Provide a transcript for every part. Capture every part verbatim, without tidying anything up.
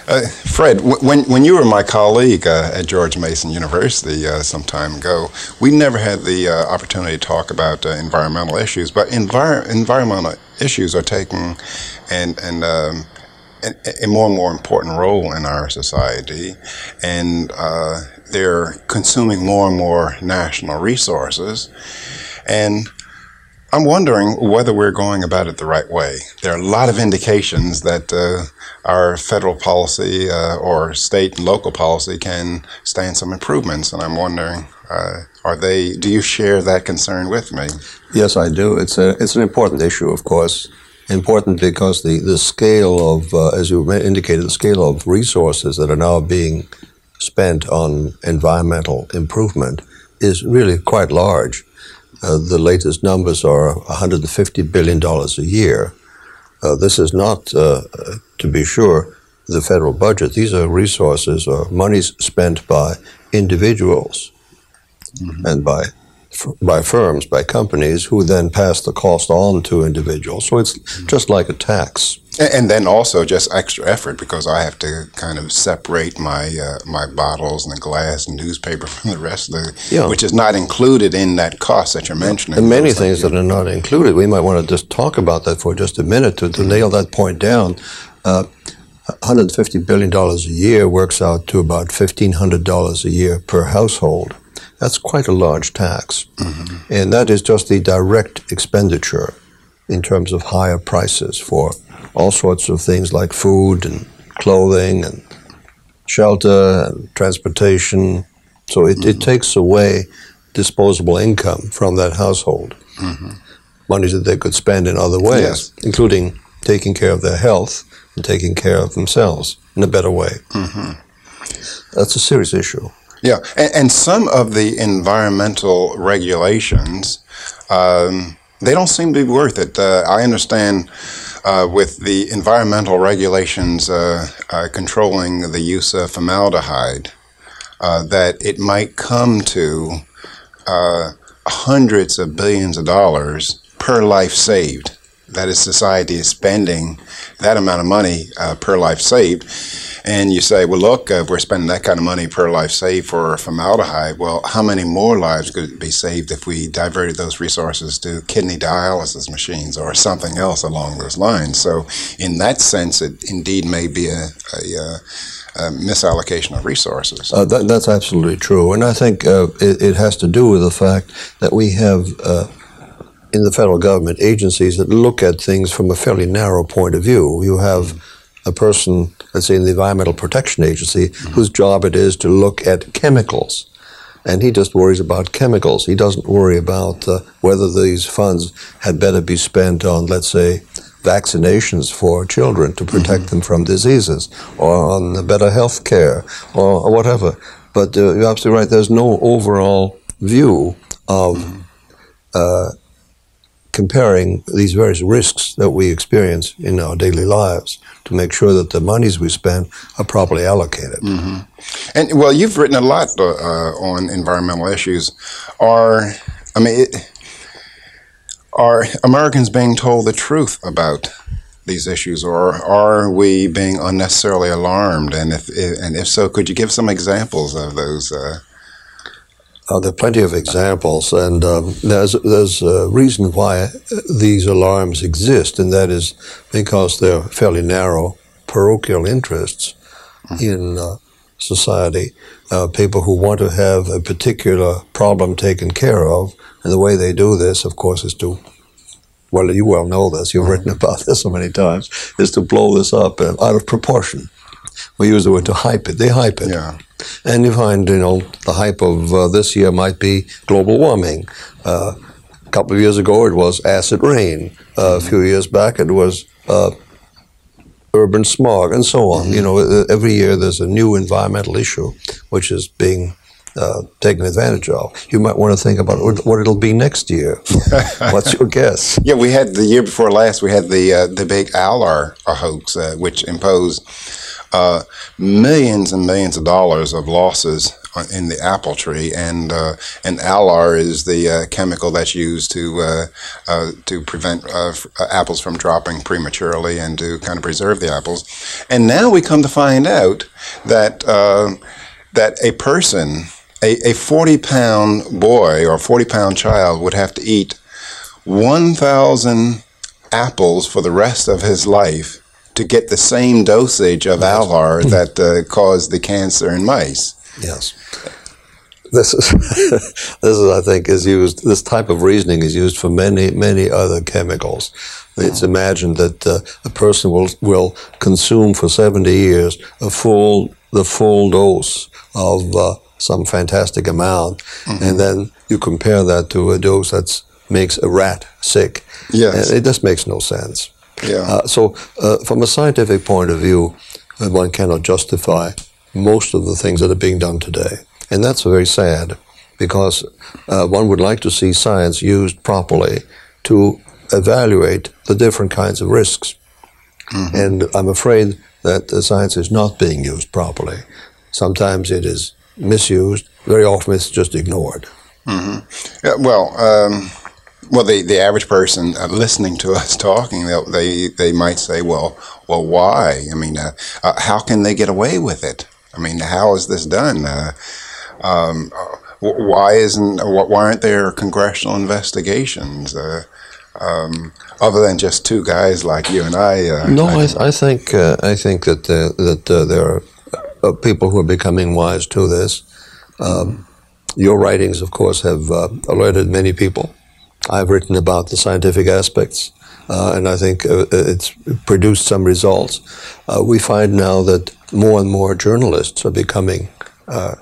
Uh, Fred, w when when you were my colleague uh, at George Mason University uh, some time ago, we never had the uh, opportunity to talk about uh, environmental issues. But envir environmental issues are taking and and um, a, a more and more important role in our society, and uh, they're consuming more and more national resources. And I'm wondering whether we're going about it the right way. There are a lot of indications that uh, our federal policy uh, or state and local policy can stand some improvements, and I'm wondering, uh, are they? Do you share that concern with me? Yes, I do. It's a it's an important issue, of course. Important because the the scale of, uh, as you indicated, the scale of resources that are now being spent on environmental improvement is really quite large. Uh, the latest numbers are one hundred fifty billion dollars a year. Uh, this is not, uh, to be sure, the federal budget. These are resources or monies spent by individuals mm-hmm. and by by firms, by companies, who then pass the cost on to individuals. So it's mm-hmm. just like a tax. And then also just extra effort, because I have to kind of separate my uh, my bottles and the glass and newspaper from the rest of the, yeah. which is not included in that cost that you're mentioning. And many things that are not included. We might want to just talk about that for just a minute to, to nail that point down. Uh, one hundred fifty billion dollars a year works out to about fifteen hundred dollars a year per household. That's quite a large tax. Mm-hmm. And that is just the direct expenditure in terms of higher prices for all sorts of things like food and clothing and shelter and transportation. So it, mm-hmm. it takes away disposable income from that household. Mm-hmm. Money that they could spend in other ways, yes. including taking care of their health and taking care of themselves in a better way. Mm-hmm. That's a serious issue. Yeah, and, and some of the environmental regulations, um, they don't seem to be worth it. Uh, I understand uh, with the environmental regulations uh, uh, controlling the use of formaldehyde, uh, that it might come to uh, hundreds of billions of dollars per life saved. That is, society is spending that amount of money uh, per life saved. And you say, well, look, uh, we're spending that kind of money per life saved for formaldehyde. Well, how many more lives could be saved if we diverted those resources to kidney dialysis machines or something else along those lines? So in that sense, it indeed may be a, a, a misallocation of resources. Uh, that, that's absolutely true. And I think uh, it, it has to do with the fact that we have, uh, in the federal government, agencies that look at things from a fairly narrow point of view. You have a person, let's say in the Environmental Protection Agency, mm-hmm. whose job it is to look at chemicals. And he just worries about chemicals. He doesn't worry about uh, whether these funds had better be spent on, let's say, vaccinations for children to protect mm-hmm. them from diseases, or on better health care, or, or whatever. But uh, you're absolutely right, there's no overall view of mm-hmm. uh, comparing these various risks that we experience in our daily lives to make sure that the monies we spend are properly allocated. Mm-hmm. And, well, you've written a lot uh, on environmental issues. Are, I mean, it, are Americans being told the truth about these issues, or are we being unnecessarily alarmed? And if, and if so, could you give some examples of those? Uh, Uh, there are plenty of examples, and um, there's there's a reason why these alarms exist, and that is because they're fairly narrow parochial interests mm-hmm. in uh, society. Uh, people who want to have a particular problem taken care of, and the way they do this, of course, is to, well, you well know this, you've mm-hmm. written about this so many times, is to blow this up uh, out of proportion. We use the word to hype it. They hype it. Yeah. And you find, you know, the hype of uh, this year might be global warming. Uh, a couple of years ago, it was acid rain. Uh, mm-hmm. A few years back, it was uh, urban smog, and so on. Mm-hmm. You know, every year there's a new environmental issue which is being uh, taken advantage of. You might want to think about what it'll be next year. What's your guess? Yeah, we had the year before last, we had the uh, the big Alar hoax, uh, which imposed Uh, millions and millions of dollars of losses in the apple tree, and uh, and Alar is the uh, chemical that's used to uh, uh, to prevent uh, f- apples from dropping prematurely and to kind of preserve the apples. And now we come to find out that uh, that a person, a forty pound boy or forty pound child, would have to eat one thousand apples for the rest of his life to get the same dosage of Alar that uh, caused the cancer in mice. Yes. This is, this is, I think, is used, this type of reasoning is used for many, many other chemicals. It's imagined that uh, a person will, will consume for seventy years a full, the full dose of uh, some fantastic amount, mm-hmm. and then you compare that to a dose that makes a rat sick. Yes. And it just makes no sense. Yeah. Uh, so, uh, from a scientific point of view, uh, one cannot justify most of the things that are being done today. And that's very sad, because uh, one would like to see science used properly to evaluate the different kinds of risks. Mm-hmm. And I'm afraid that the science is not being used properly. Sometimes it is misused. Very often it's just ignored. Mm-hmm. Yeah, well, um, well, the, the average person uh, listening to us talking, they they might say, well, well, why? I mean, uh, uh, how can they get away with it? I mean, how is this done? Uh, um, why isn't? Why aren't there congressional investigations? Uh, um, other than just two guys like you and I. Uh, no, I, I, I think uh, I think that uh, that uh, there are uh, people who are becoming wise to this. Um, your writings, of course, have uh, alerted many people. I've written about the scientific aspects, uh, and I think uh, it's produced some results. Uh, we find now that more and more journalists are becoming uh,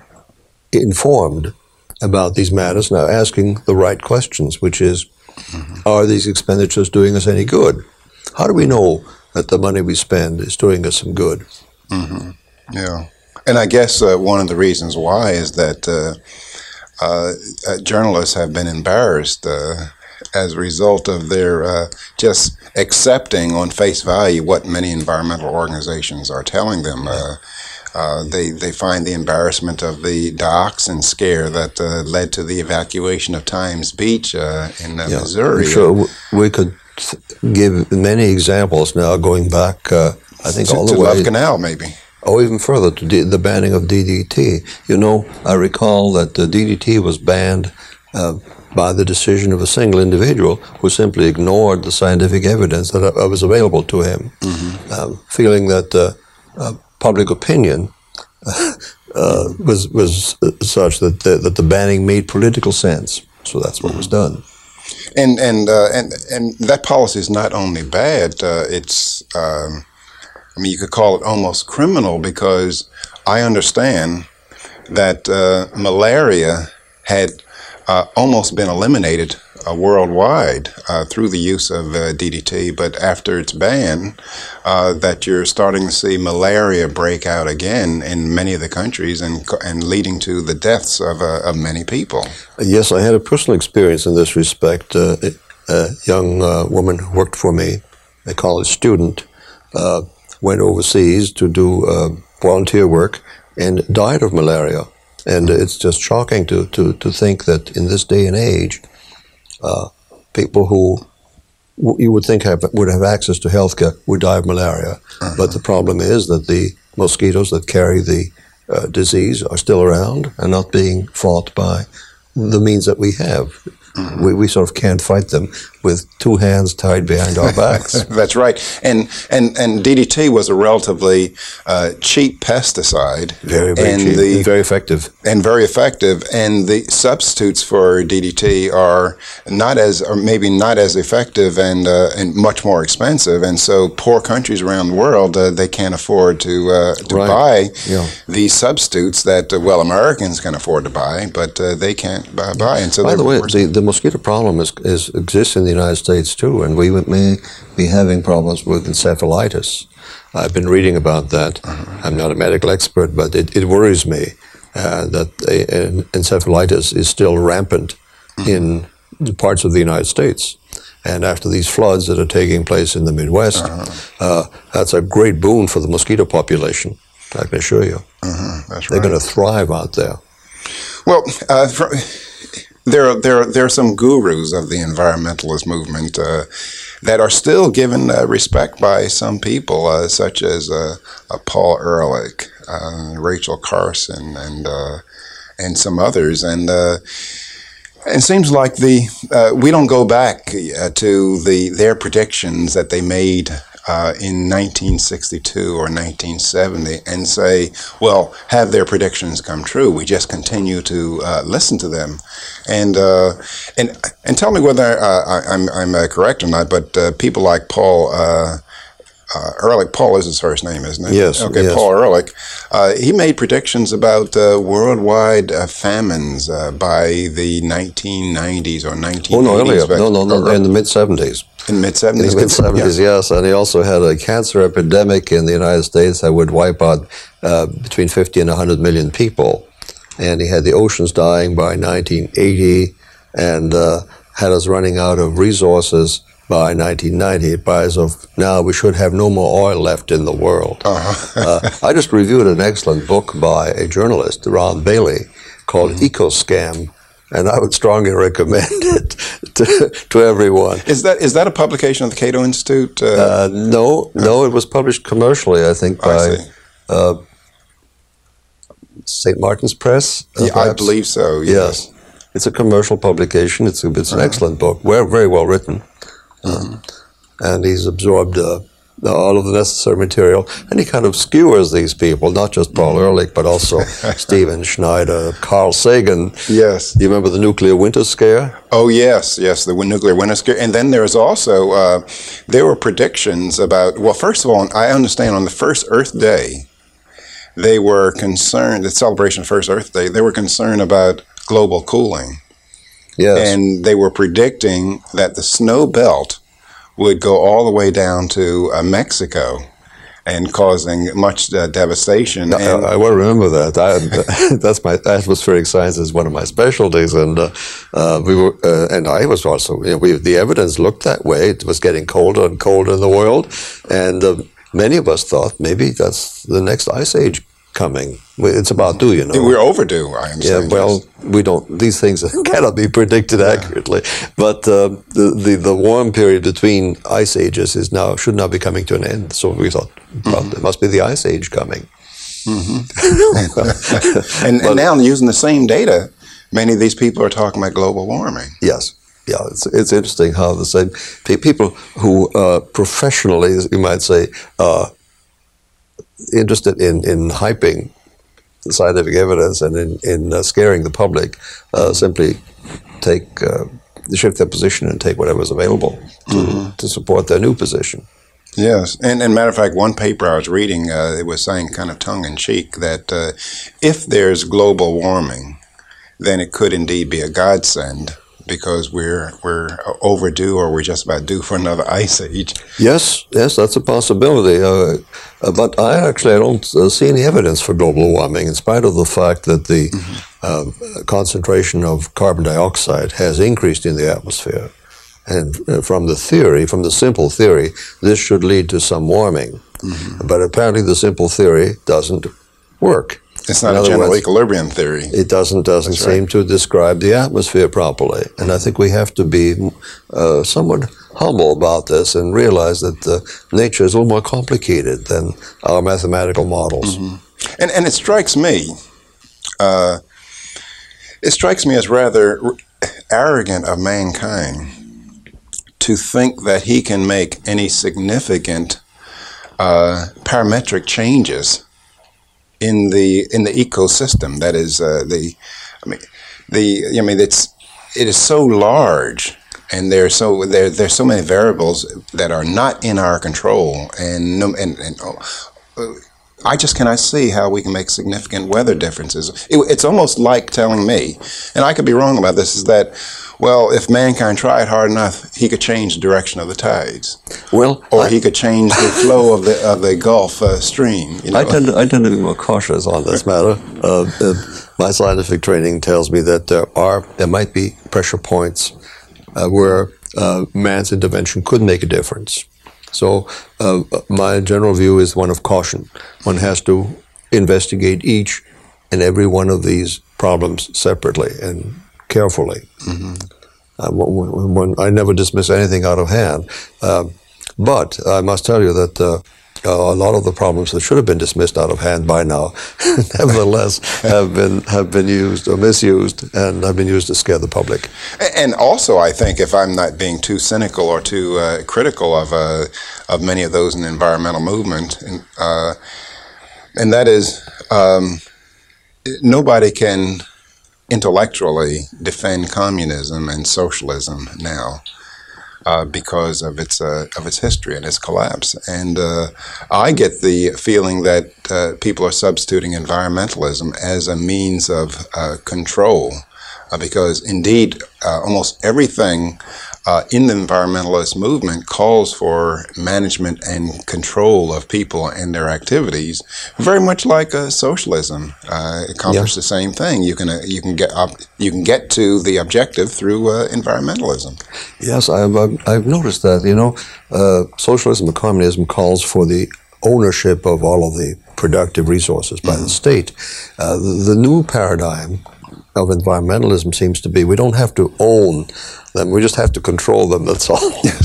informed about these matters, now asking the right questions, which is, mm-hmm. are these expenditures doing us any good? How do we know that the money we spend is doing us some good? Mm-hmm. Yeah. And I guess uh, one of the reasons why is that uh, uh, uh, journalists have been embarrassed uh, as a result of their uh, just accepting on face value what many environmental organizations are telling them. Uh, uh, they they find the embarrassment of the dioxin scare that uh, led to the evacuation of Times Beach uh, in uh, yeah, Missouri. I'm sure we could give many examples now, going back, uh, I think, to, all the to way. Love Canal, maybe. Or even further, to D- the banning of D D T. You know, I recall that the D D T was banned uh, by the decision of a single individual who simply ignored the scientific evidence that uh, was available to him, mm-hmm. um, feeling that uh, uh, public opinion uh, was was such that the, that the banning made political sense. So that's what mm-hmm. was done. And and uh, and and that policy is not only bad; uh, it's um, I mean, you could call it almost criminal, because I understand that uh, malaria had uh, almost been eliminated uh, worldwide uh, through the use of uh, D D T, but after its ban, uh, that you're starting to see malaria break out again in many of the countries, and and leading to the deaths of, uh, of many people. Yes, I had a personal experience in this respect. Uh, a young uh, woman who worked for me, a college student, uh, went overseas to do uh, volunteer work and died of malaria. And it's just shocking to, to, to think that in this day and age, uh, people who w- you would think have, would have access to health care would die of malaria. Uh-huh. But the problem is that the mosquitoes that carry the uh, disease are still around and not being fought by the means that we have. Mm-hmm. We, we sort of can't fight them with two hands tied behind our backs. That's right. And and and D D T was a relatively uh, cheap pesticide. Very, very and cheap the, and very effective. And very effective. And the substitutes for D D T are not as, or maybe not as effective, and uh, and much more expensive. And so poor countries around the world, uh, they can't afford to uh, to right. buy yeah. these substitutes that uh, well, Americans can afford to buy, but uh, they can't buy. buy. And so by the way, the, the mosquito problem is, is exists in the United States too, and we may be having problems with encephalitis. I've been reading about that. Uh-huh. I'm not a medical expert, but it, it worries me uh, that uh, encephalitis is still rampant uh-huh. in parts of the United States. And after these floods that are taking place in the Midwest, uh-huh. uh, that's a great boon for the mosquito population, I can assure you. Uh-huh. that's They're right. going to thrive out there. Well, uh, for, there are there are, there are some gurus of the environmentalist movement uh, that are still given uh, respect by some people, uh, such as uh, uh, Paul Ehrlich, uh, Rachel Carson, and uh, and some others, and. Uh, It seems like the uh, we don't go back uh, to the their predictions that they made uh, in nineteen sixty-two or nineteen seventy and say, well, have their predictions come true? We just continue to uh, listen to them, and uh, and and tell me whether uh, I, I'm I'm uh, correct or not. But uh, people like Paul. Uh, Uh, Ehrlich, Paul is his first name, isn't it? Yes. Okay, yes. Paul Ehrlich. Uh, he made predictions about uh, worldwide uh, famines uh, by the nineteen nineties or nineteen eighties. Oh, no, earlier. No, no, no, in the mid-seventies. In the mid-seventies? In the mid-seventies, yeah. yes. And he also had a cancer epidemic in the United States that would wipe out uh, between fifty and one hundred million people. And he had the oceans dying by nineteen eighty and uh, had us running out of resources by nineteen ninety, by as of now, we should have no more oil left in the world. Uh-huh. uh, I just reviewed an excellent book by a journalist, Ron Bailey, called mm-hmm. Ecoscam, and I would strongly recommend it to, to everyone. Is that is that a publication of the Cato Institute? Uh, uh, no, no, it was published commercially, I think, by I uh, Saint Martin's Press. Uh, yeah, I believe so, yes. yes. It's a commercial publication. It's, a, it's an uh-huh. excellent book, very, very well written. Mm-hmm. Uh, and he's absorbed uh, all of the necessary material, and he kind of skewers these people, not just Paul mm-hmm. Ehrlich, but also Stephen Schneider, Carl Sagan. Yes. You remember the nuclear winter scare? Oh, yes, yes, the nuclear winter scare. And then there's also, uh, there were predictions about, well, first of all, I understand on the first Earth Day, they were concerned, the celebration of First Earth Day, they were concerned about global cooling. Yes. And they were predicting that the snow belt would go all the way down to uh, Mexico and causing much uh, devastation. No, and I, I will remember that. I, that's my atmospheric science is one of my specialties, and uh, uh, we were, uh, and I was also. You know, we, the evidence looked that way. It was getting colder and colder in the world, and uh, many of us thought maybe that's the next ice age coming. It's about due, you know. We're overdue, I am yeah, saying. well, yes. we don't, these things cannot be predicted yeah. accurately. But uh, the, the the warm period between ice ages is now, should now be coming to an end. So we thought, well, mm-hmm. it must be the ice age coming. Mm-hmm. and, but, and now, using the same data, many of these people are talking about global warming. Yes. Yeah, it's, it's interesting how the same people who uh, professionally, you might say, uh, interested in, in hyping scientific evidence and in, in uh, scaring the public, uh, simply take uh, shift their position and take whatever is available to, mm-hmm. to support their new position. Yes, and, and matter of fact, one paper I was reading, uh, it was saying kind of tongue-in-cheek that uh, if there's global warming, then it could indeed be a godsend, because we're we're overdue, or we're just about due for another ice age. Yes, yes, that's a possibility. Uh, uh, but I actually I don't uh, see any evidence for global warming, in spite of the fact that the mm-hmm. uh, concentration of carbon dioxide has increased in the atmosphere. And uh, from the theory, from the simple theory, this should lead to some warming. Mm-hmm. But apparently the simple theory doesn't work. It's not a general words, equilibrium theory. It doesn't doesn't That's seem right. to describe the atmosphere properly. And I think we have to be uh, somewhat humble about this and realize that uh, nature is a little more complicated than our mathematical models. Mm-hmm. And and it strikes me, uh, it strikes me as rather arrogant of mankind to think that he can make any significant uh, parametric changes in the in the ecosystem. That is uh, the, I mean, the I mean it's it is so large, and there's so there there's so many variables that are not in our control, and no, and and. Uh, I just cannot see how we can make significant weather differences. It, it's almost like telling me, and I could be wrong about this, is that, well, if mankind tried hard enough, he could change the direction of the tides. Well, or I, he could change the flow of the of the Gulf uh, Stream. You know? I tend to, I tend to be more cautious on this matter. Uh, uh, my scientific training tells me that there are there might be pressure points uh, where uh, man's intervention could make a difference. So uh, my general view is one of caution. One has to investigate each in every one of these problems separately and carefully. Mm-hmm. uh, when, when I never dismiss anything out of hand. Uh, but I must tell you that uh, uh, a lot of the problems that should have been dismissed out of hand by now, nevertheless, have been have been used or misused, and have been used to scare the public. And also, I think, if I'm not being too cynical or too uh, critical of uh, of many of those in the environmental movement, and, uh, and that is, um, nobody can intellectually defend communism and socialism now. Uh, because of its uh, of its history and its collapse, and uh, I get the feeling that uh, people are substituting environmentalism as a means of uh, control, uh, because indeed uh, almost everything uh, in the environmentalist movement calls for management and control of people and their activities, very much like uh, socialism. Uh, it accomplishes yeah. the same thing. You can uh, you can get up, you can get to the objective through uh, environmentalism. Yes, I've I've noticed that. You know, uh, socialism and communism calls for the ownership of all of the productive resources by mm-hmm. the state. Uh, the, the new paradigm of environmentalism seems to be we don't have to own them, we just have to control them, that's all. Yes,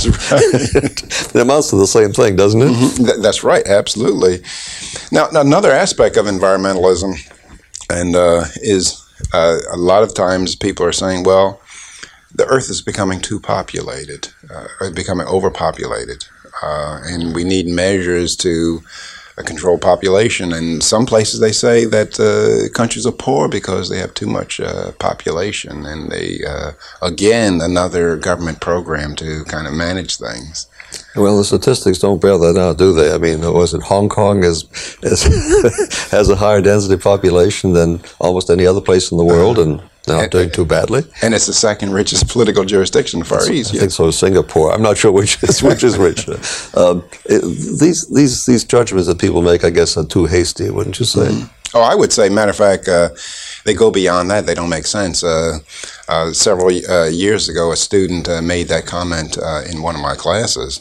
right. It amounts to the same thing, doesn't it? Mm-hmm. Th- that's right, absolutely. Now, now, another aspect of environmentalism and uh, is uh, a lot of times people are saying, well, the Earth is becoming too populated, uh, becoming overpopulated, uh, and we need measures to a controlled population. And some places they say that uh, countries are poor because they have too much uh, population, and they uh, again another government program to kind of manage things. Well, the statistics don't bear that out, do they? I mean, was it Hong Kong is, is has a higher density population than almost any other place in the world, and not and, doing too badly. And it's the second richest political jurisdiction in the Far East. I yes. think so. Singapore. I'm not sure which is which is which. Um, it, these these these judgments that people make, I guess, are too hasty. Wouldn't you say? Mm-hmm. Oh, I would say. Matter of fact, uh, they go beyond that. They don't make sense. Uh, uh, several uh, years ago, a student uh, made that comment uh, in one of my classes,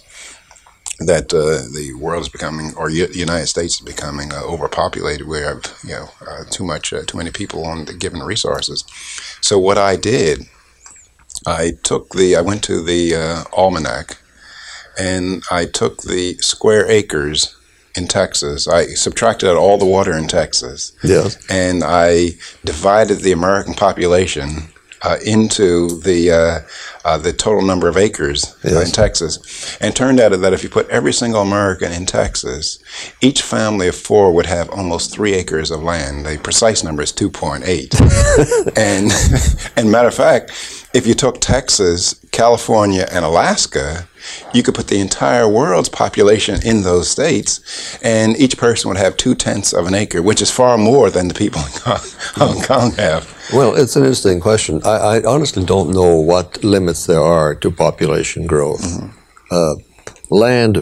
that uh, the world is becoming, or U- United States is becoming uh, overpopulated. We have, you know, uh, too much, uh, too many people on the given resources. So what I did, I took the, I went to the uh, almanac, and I took the square acres in Texas. I subtracted out all the water in Texas. Yes. And I divided the American population Uh, into the uh, uh, the total number of acres yes. uh, in Texas, and turned out that if you put every single American in Texas, each family of four would have almost three acres of land. The precise number is two point eight. and and matter of fact, if you took Texas, California, and Alaska, you could put the entire world's population in those states, and each person would have two-tenths of an acre, which is far more than the people in Hong Kong have. Well, it's an interesting question. I, I honestly don't know what limits there are to population growth. Mm-hmm. Uh, land,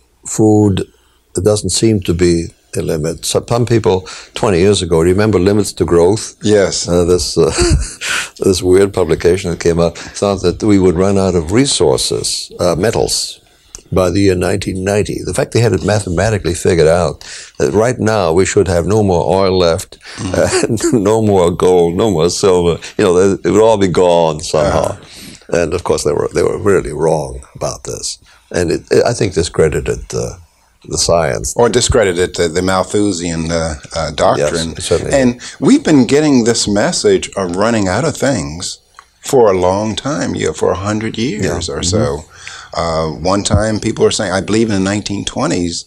food, it doesn't seem to be a limit. So some people, twenty years ago, do you remember Limits to Growth? Yes. Uh, this uh, this weird publication that came out thought that we would run out of resources, uh, metals, by the year nineteen ninety. The fact they had it mathematically figured out that right now we should have no more oil left, mm. uh, no more gold, no more silver. You know, it would all be gone somehow. Uh. And of course, they were they were really wrong about this. And it, it, I think discredited uh, the science. Or discredited uh, the Malthusian uh, uh, doctrine. Yes, certainly. And we've been getting this message of running out of things for a long time, you know, for a hundred years yeah. or so. Mm-hmm. Uh, one time, people were saying, I believe in the nineteen twenties,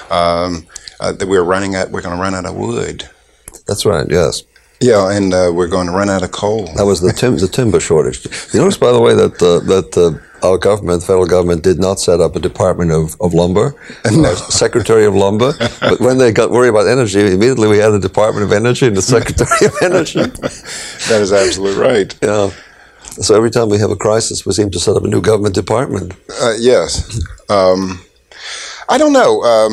um, uh, that we were running out. We're going to run out of wood. That's right. Yes. Yeah, and uh, we're going to run out of coal. That was the tim- the timber shortage. You notice, by the way, that uh, that uh, our government, the federal government, did not set up a Department of, of Lumber, no. Secretary of Lumber. But when they got worried about energy, immediately we had a Department of Energy and the Secretary of Energy. That is absolutely right. Yeah. So every time we have a crisis, we seem to set up a new government department. Uh, yes. Um, I don't know. Um,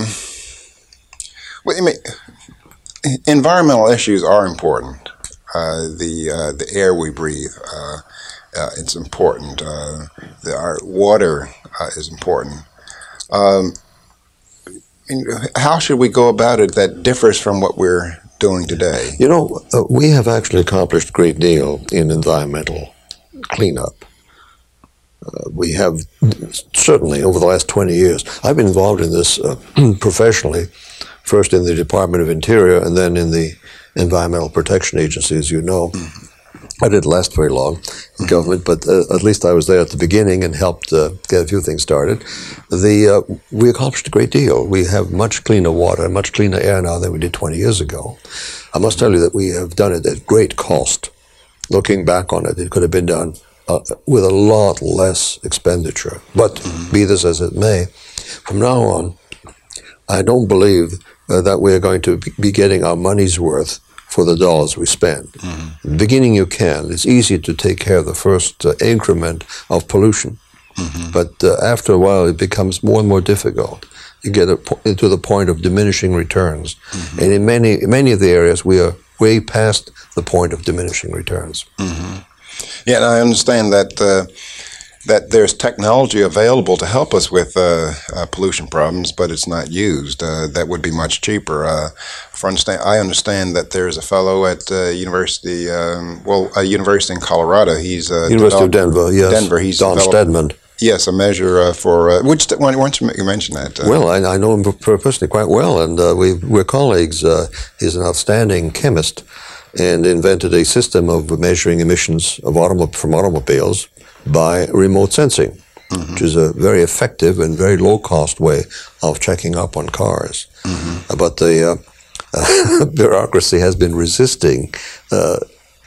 well, I mean, environmental issues are important. Uh, the uh, the air we breathe, uh, uh, it's important. Uh, the, our water uh, is important. Um, how should we go about it that differs from what we're doing today? You know, uh, we have actually accomplished a great deal in environmental cleanup. Uh, we have certainly over the last twenty years. I've been involved in this uh, professionally, first in the Department of Interior and then in the Environmental Protection Agency, as you know. Mm-hmm. I didn't last very long in mm-hmm. government, but uh, at least I was there at the beginning and helped uh, get a few things started. The uh, we accomplished a great deal. We have much cleaner water, much cleaner air now than we did twenty years ago. I must tell you that we have done it at great cost. Looking back on it, it could have been done uh, with a lot less expenditure. But mm-hmm. be this as it may, from now on, I don't believe uh, that we're going to be getting our money's worth for the dollars we spend. Mm-hmm. In the beginning you can. It's easy to take care of the first uh, increment of pollution. Mm-hmm. But uh, after a while it becomes more and more difficult. You get a po- to the point of diminishing returns. Mm-hmm. And in many, many of the areas we are way past the point of diminishing returns. Mm-hmm. Yeah, and I understand that uh, that there's technology available to help us with uh, uh, pollution problems, but it's not used. Uh, that would be much cheaper. Uh, for understand, I understand that there's a fellow at uh, university, um, well, a university in Colorado. He's uh, University of Denver. Yes, Denver. He's Don Stedman. Yes, a measure uh, for uh, which. Why don't you mention that? Uh, well, I, I know him personally quite well, and uh, we we're colleagues. Uh, he's an outstanding chemist, and invented a system of measuring emissions of automo- from automobiles by remote sensing, mm-hmm. which is a very effective and very low-cost way of checking up on cars. Mm-hmm. Uh, but the uh, uh, bureaucracy has been resisting uh,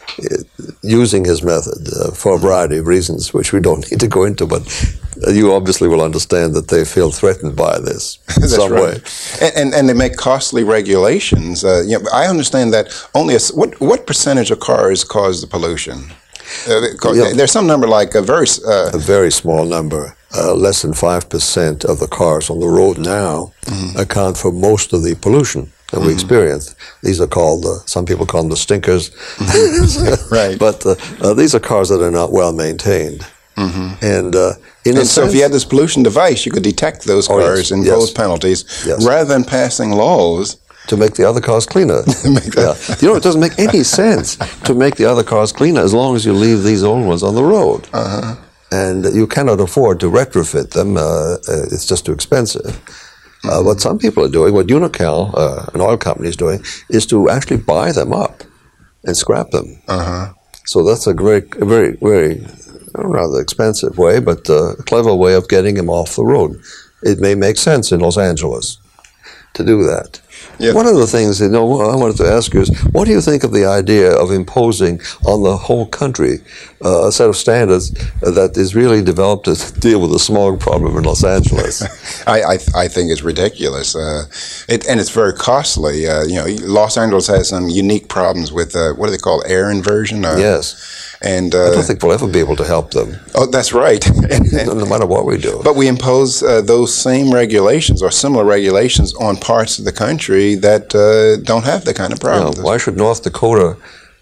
using his method uh, for a variety of reasons, which we don't need to go into, but uh, you obviously will understand that they feel threatened by this in That's some right. way. And, and and they make costly regulations. Uh, you know, I understand that only a, what what percentage of cars cause the pollution? Uh, Yeah. There's some number like a very uh, A very small number, uh, less than five percent of the cars on the road now mm-hmm. account for most of the pollution that mm-hmm. we experience. These are called, uh, some people call them the stinkers. Mm-hmm. Right. But uh, uh, these are cars that are not well maintained. Mm-hmm. And, uh, in and so sense, if you had this pollution device, you could detect those oh, cars yes, and yes. impose penalties Yes. rather than passing laws. To make the other cars cleaner. Make that- Yeah. You know, it doesn't make any sense to make the other cars cleaner as long as you leave these old ones on the road. Uh-huh. And you cannot afford to retrofit them. Uh, uh, it's just too expensive. Mm-hmm. Uh, what some people are doing, what Unocal, uh, an oil company, is doing, is to actually buy them up and scrap them. Uh-huh. So that's a very, a very, very rather expensive way, but uh, a clever way of getting them off the road. It may make sense in Los Angeles to do that. Yeah. One of the things, you know, I wanted to ask you is, what do you think of the idea of imposing on the whole country uh, a set of standards that is really developed to deal with the smog problem in Los Angeles? I, I I think it's ridiculous, uh, it, and it's very costly. Uh, you know, Los Angeles has some unique problems with uh, what do they call air inversion? Uh, yes. And uh, I don't think we'll ever be able to help them. Oh, that's right. no, no matter what we do. But we impose uh, those same regulations or similar regulations on parts of the country that uh, don't have the kind of problems. You know, why should North Dakota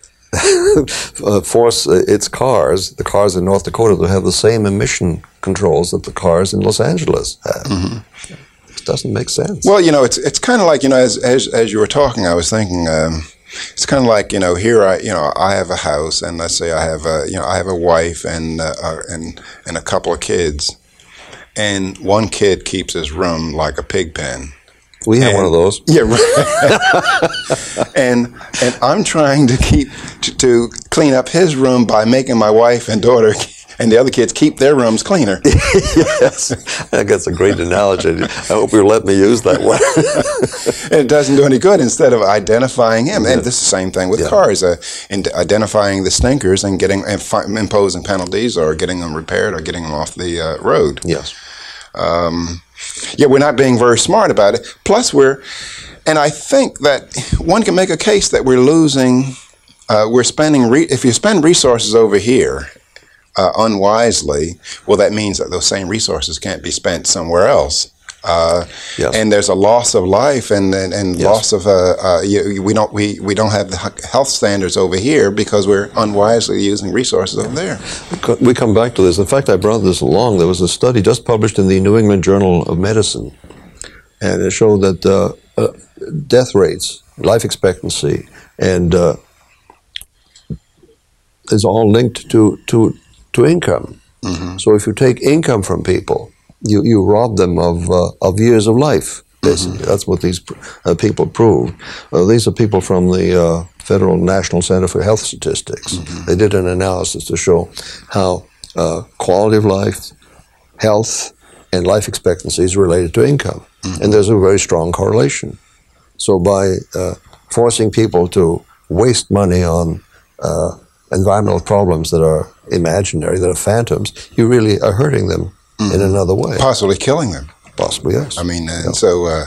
uh, force uh, its cars, the cars in North Dakota, to have the same emission controls that the cars in Los Angeles have? Mm-hmm. It doesn't make sense. Well, you know, it's it's kind of like, you know, as as as you were talking, I was thinking. Um, It's kind of like, you know, here I, you know, I have a house, and let's say I have a, you know, I have a wife and uh, uh, and and a couple of kids, and one kid keeps his room like a pig pen. We have and, one of those. Yeah, right. and and I'm trying to keep to, to clean up his room by making my wife and daughter and the other kids keep their rooms cleaner. Yes, I think that's a great analogy. I hope you'll let me use that one. And it doesn't do any good instead of identifying him. And this is the same thing with Yeah. cars, uh, in identifying the stinkers and getting and fi- imposing penalties or getting them repaired or getting them off the uh, road. Yes. Um, yeah, we're not being very smart about it. Plus, we're, and I think that one can make a case that we're losing, uh, we're spending, re- if you spend resources over here, Uh, unwisely, well, that means that those same resources can't be spent somewhere else. Uh, Yes. And there's a loss of life and and, and Yes. loss of uh, uh, you, we don't we, we don't have the health standards over here because we're unwisely using resources over there. We come back to this. In fact, I brought this along. There was a study just published in the New England Journal of Medicine, and it showed that uh, uh, death rates, life expectancy, and uh, is all linked to to to income. Mm-hmm. So if you take income from people, you, you rob them of uh, of years of life. Basically, mm-hmm. that's what these uh, people proved. Uh, these are people from the uh, Federal National Center for Health Statistics. Mm-hmm. They did an analysis to show how uh, quality of life, health, and life expectancy is related to income, mm-hmm. and there's a very strong correlation. So by uh, forcing people to waste money on uh, environmental problems that are imaginary, that are phantoms, you really are hurting them mm-hmm. in another way. Possibly killing them. Possibly, yes. I mean, uh, yeah. so uh,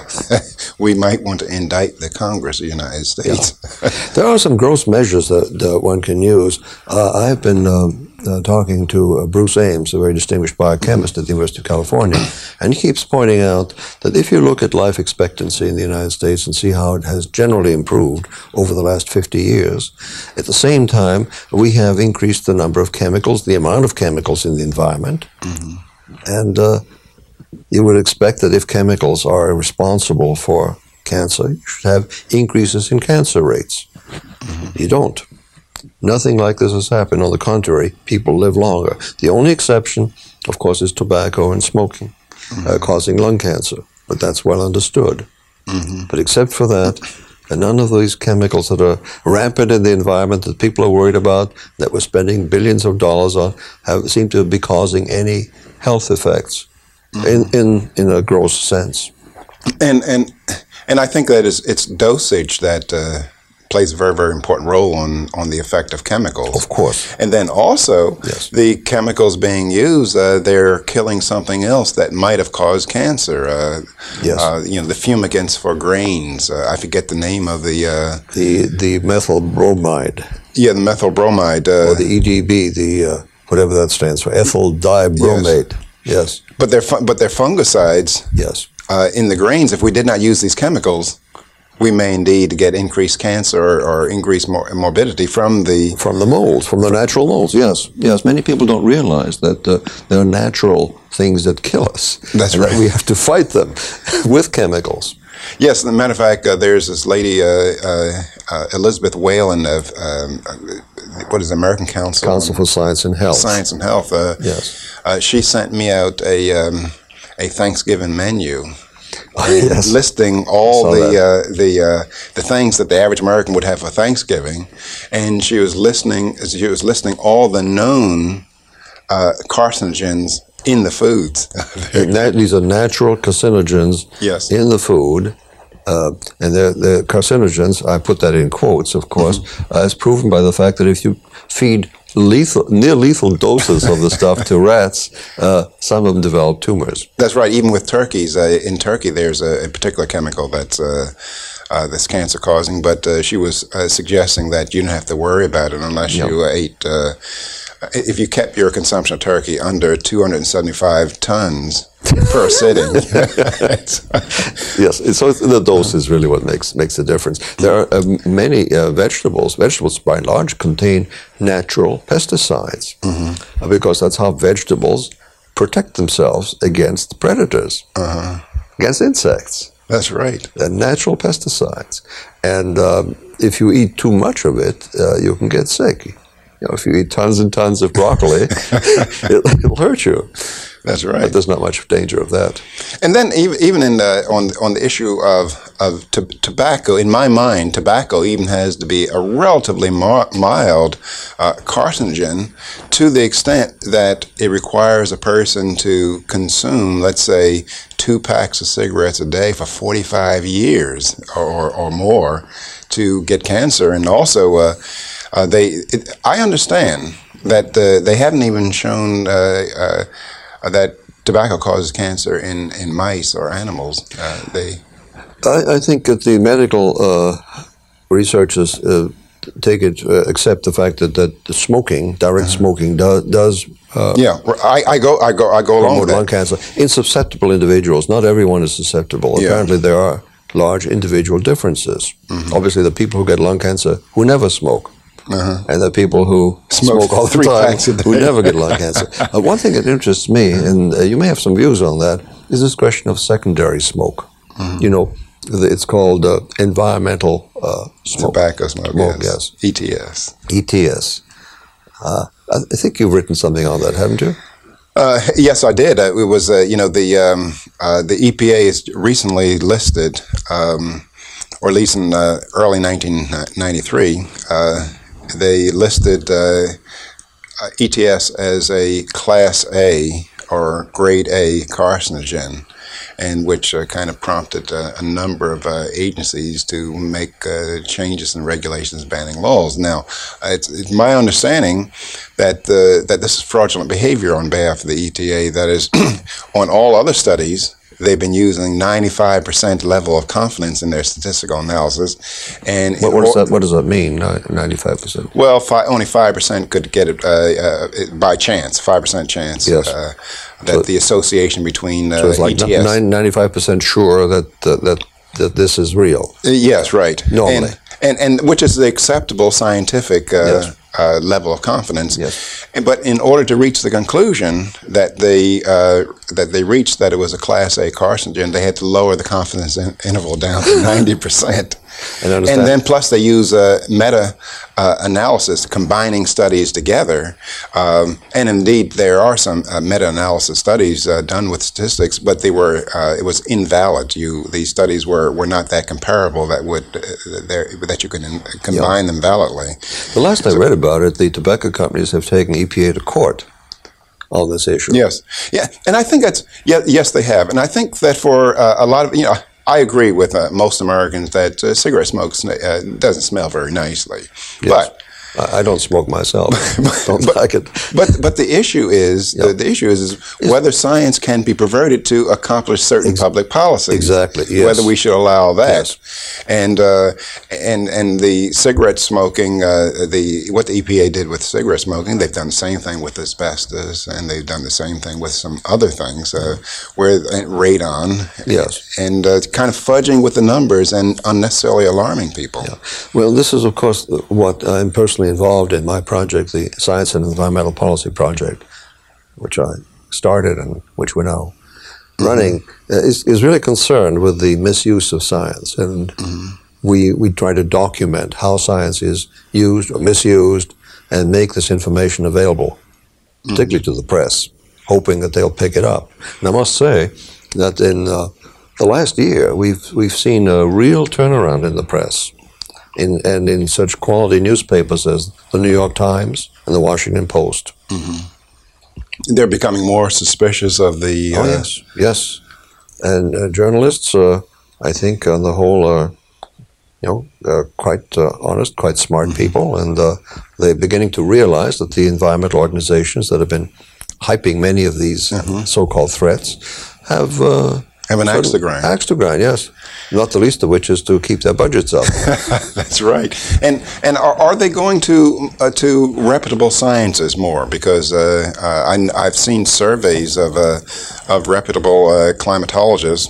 we might want to indict the Congress of the United States. Yeah. There are some gross measures that, that one can use. Uh, I've been um, uh, talking to uh, Bruce Ames, a very distinguished biochemist at the University of California, and he keeps pointing out that if you look at life expectancy in the United States and see how it has generally improved over the last fifty years, at the same time, we have increased the number of chemicals, the amount of chemicals in the environment, mm-hmm. and uh, you would expect that if chemicals are responsible for cancer, you should have increases in cancer rates. Mm-hmm. You don't. Nothing like this has happened. On the contrary, people live longer. The only exception, of course, is tobacco and smoking, mm-hmm. uh, causing lung cancer. But that's well understood. Mm-hmm. But except for that, none of these chemicals that are rampant in the environment that people are worried about, that we're spending billions of dollars on, have, seem to be causing any health effects. Mm-hmm. In, in in a gross sense, and and and I think that is it's dosage that uh, plays a very very important role on on the effect of chemicals. Of course, and then also yes. the chemicals being used, uh, they're killing something else that might have caused cancer. Uh, yes, uh, you know the fumigants for grains. Uh, I forget the name of the uh, the the methyl bromide. Yeah, the methyl bromide uh, or the E D B, the uh, whatever that stands for, ethyl dibromate. Yes. Yes, but they're fu- but they're fungicides. Yes, uh, in the grains. If we did not use these chemicals, we may indeed get increased cancer or, or increased mor- morbidity from the from the molds, from the natural molds. Yes, yes. Many people don't realize that uh, there are natural things that kill us. That's and right. That we have to fight them with chemicals. Yes, as a matter of fact, uh, there's this lady, uh, uh, uh, Elizabeth Whalen of um, what is the American Council Council for Science and Health. Science and Health. Uh, yes. Uh, she sent me out a um, a Thanksgiving menu, oh, yes. listing all the uh, the uh, the things that the average American would have for Thanksgiving, and she was listening. She was listing all the known uh, carcinogens in the foods. These are natural carcinogens yes. in the food. Uh, and they're, they're carcinogens, I put that in quotes, of course, mm-hmm. uh, as proven by the fact that if you feed lethal, near lethal doses of the stuff to rats, uh, some of them develop tumors. That's right. Even with turkeys, uh, in turkey, there's a, a particular chemical that's uh, uh, that's cancer causing. But uh, she was uh, suggesting that you don't have to worry about it unless yep. you uh, ate. Uh, if you kept your consumption of turkey under two hundred seventy-five tons per sitting. Yes, so the dose is really what makes makes a difference. There are uh, many uh, vegetables. Vegetables, by and large, contain natural pesticides mm-hmm. uh, because that's how vegetables protect themselves against predators, uh-huh. against insects. That's right. They're natural pesticides, and um, if you eat too much of it, uh, you can get sick. You know, if you eat tons and tons of broccoli, it, it'll hurt you. That's right. But there's not much danger of that. And then even even in the, on on the issue of of t- tobacco, in my mind, tobacco even has to be a relatively mar- mild uh, carcinogen to the extent that it requires a person to consume, let's say, two packs of cigarettes a day for forty-five years or or more to get cancer, and also. Uh, Uh, they, it, I understand that uh, they haven't even shown uh, uh, that tobacco causes cancer in, in mice or animals. Uh, they, I, I think that the medical uh, researchers uh, take it, uh, accept the fact that, that the smoking, direct uh-huh. smoking, do, does. Uh, yeah, I, I go, I go, I go along with lung that. cancer in susceptible individuals. Not everyone is susceptible. Yeah. Apparently, there are large individual differences. Mm-hmm. Obviously, the people who get lung cancer who never smoke. Uh-huh. And the people who smoke, smoke all the time who never get lung cancer. Uh, one thing that interests me, and uh, you may have some views on that, is this question of secondary smoke. Mm-hmm. You know, It's called uh, environmental uh, smoke. Tobacco smoke, smoke yes. yes. E T S. E T S. Uh, I think you've written something on that, haven't you? Uh, yes, I did. Uh, it was, uh, you know, the um, uh, the E P A is recently listed, um, or at least in uh, early nineteen ninety-three, uh, they listed uh, E T S as a Class A or Grade A carcinogen, and which uh, kind of prompted uh, a number of uh, agencies to make uh, changes in regulations banning laws. Now, it's, it's my understanding that uh, that this is fraudulent behavior on behalf of the E T A. That is, on all other studies, they've been using ninety-five percent level of confidence in their statistical analysis. And what, what, does, that, what does that mean, ninety-five percent? Well, fi only five percent could get it, uh, uh, by chance, five percent chance. Yes. Uh, that so, the association between uh, so it's like E T S. ninety-five percent sure that, uh, that, that this is real. Uh, yes, right. Normally. And, and, and which is the acceptable scientific uh, yes. uh, level of confidence. Yes. But in order to reach the conclusion that they uh, that they reached that it was a Class A carcinogen, they had to lower the confidence in interval down to ninety percent. And, and then plus they use a meta uh, analysis, combining studies together. Um, and indeed, there are some uh, meta-analysis studies uh, done with statistics, but they were uh, it was invalid. You these studies were, were not that comparable that would uh, that you could in, combine yeah. them validly. The last so, I read about it, the tobacco companies have taken E P A to court on this issue. Yes, yeah, and I think that's yeah, yes, they have, and I think that for uh, a lot of you know. I agree with uh, most Americans that uh, cigarette smoke uh, doesn't smell very nicely. Yes. But I don't smoke myself. Don't but, like it. But but the issue is yep. the, the issue is, is whether science can be perverted to accomplish certain ex public policies. Exactly. Yes. Whether we should allow that. Yes. And uh, and and the cigarette smoking, uh, the what the E P A did with cigarette smoking, they've done the same thing with asbestos, and they've done the same thing with some other things, uh, where radon. Yes. And uh, kind of fudging with the numbers and unnecessarily alarming people. Yeah. Well, this is of course what I'm personally involved in my project, the Science and Environmental Policy Project, which I started and which we're now mm-hmm. running, uh, is, is really concerned with the misuse of science. And mm-hmm. we, we try to document how science is used or misused and make this information available, particularly mm-hmm. to the press, hoping that they'll pick it up. And I must say that in uh, the last year, we've, we've seen a real turnaround in the press. In, and in such quality newspapers as the New York Times and the Washington Post. Mm-hmm. They're becoming more suspicious of the... Oh, uh, yes, yes. And uh, journalists, uh, I think, on the whole, are you know, uh, quite uh, honest, quite smart mm-hmm. people, and uh, they're beginning to realize that the environmental organizations that have been hyping many of these mm-hmm. so-called threats have... Uh, have an axe to grind. Axe to grind, yes. Not the least of which is to keep their budgets up. That's right. And and are, are they going to uh, to reputable sciences more? Because uh, uh, I, I've seen surveys of uh, of reputable uh, climatologists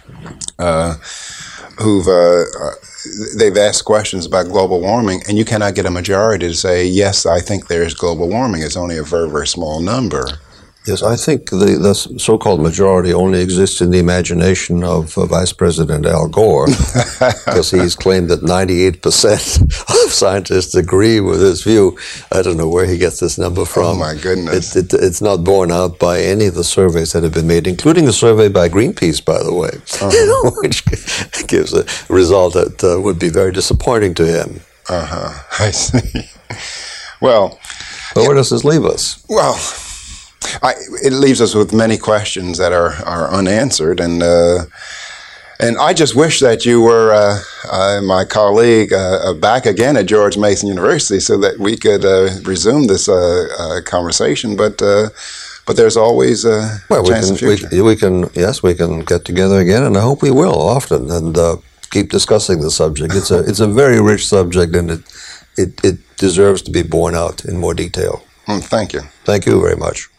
uh, who've uh, uh, they've asked questions about global warming, and you cannot get a majority to say yes, I think there is global warming. It's only a very very small number. Yes, I think the, the so-called majority only exists in the imagination of uh, Vice President Al Gore, because he's claimed that ninety-eight percent of scientists agree with his view. I don't know where he gets this number from. Oh, my goodness. It, it, it's not borne out by any of the surveys that have been made, including a survey by Greenpeace, by the way, uh-huh. which gives a result that uh, would be very disappointing to him. Uh-huh. I see. Well... But where does this leave us? Well... I, it leaves us with many questions that are, are unanswered, and uh, and I just wish that you were uh, uh, my colleague uh, back again at George Mason University so that we could uh, resume this uh, uh, conversation. But uh, but there's always a well, chance we can, in the future. We, we can yes, we can get together again, and I hope we will often and uh, keep discussing the subject. It's a it's a very rich subject, and it it, it deserves to be borne out in more detail. Mm, thank you. Thank you very much.